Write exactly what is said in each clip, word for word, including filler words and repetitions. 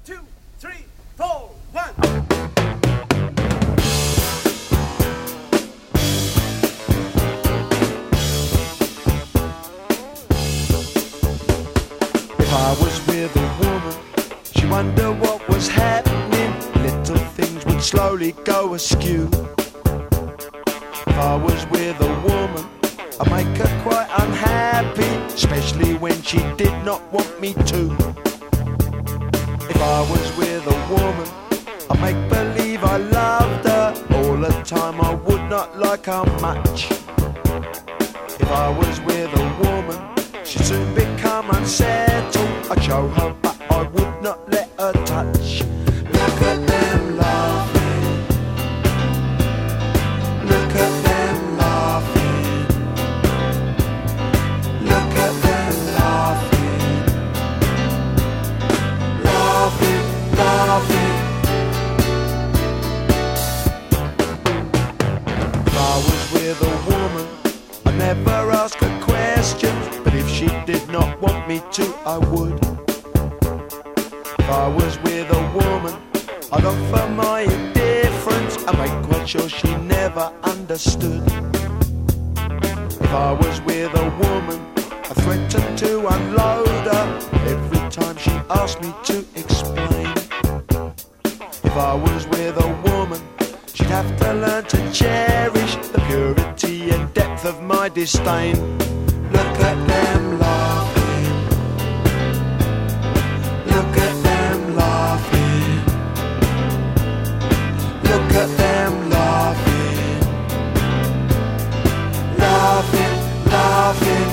two, three, four, one. If I was with a woman, she wonder what was happening. Little things would slowly go askew. If I was with a woman, I'd make her quite unhappy, especially when she did not want me to. If I was with a woman, I'd make believe I loved her. All the time I would not like her much. If I was with a woman, she'd soon become unsettled. I'd show her but I would not let her touch. Look at them laughing. Look at them laughing. Look at them laughing. Laughing, laughing. If I was with a woman, I'd never ask her questions, but if she did not want me to, I would. If I was with a woman, I'd offer my indifference and make quite sure she never understood. If I was with a woman, I threatened to unload her every time she asked me to explain. If I was with a woman, she'd have to learn to cherish the purity and depth of my disdain. Look at them laughing. Look at them laughing. Look at them laughing. Laughing, laughing.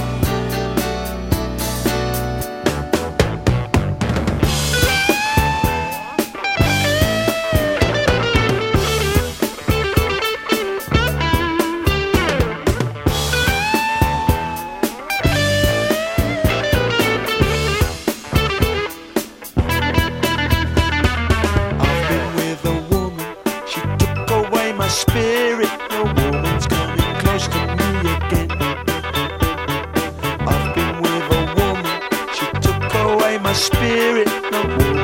Spirit, no woman's coming close to me again. I've been with a woman, she took away my spirit, no woman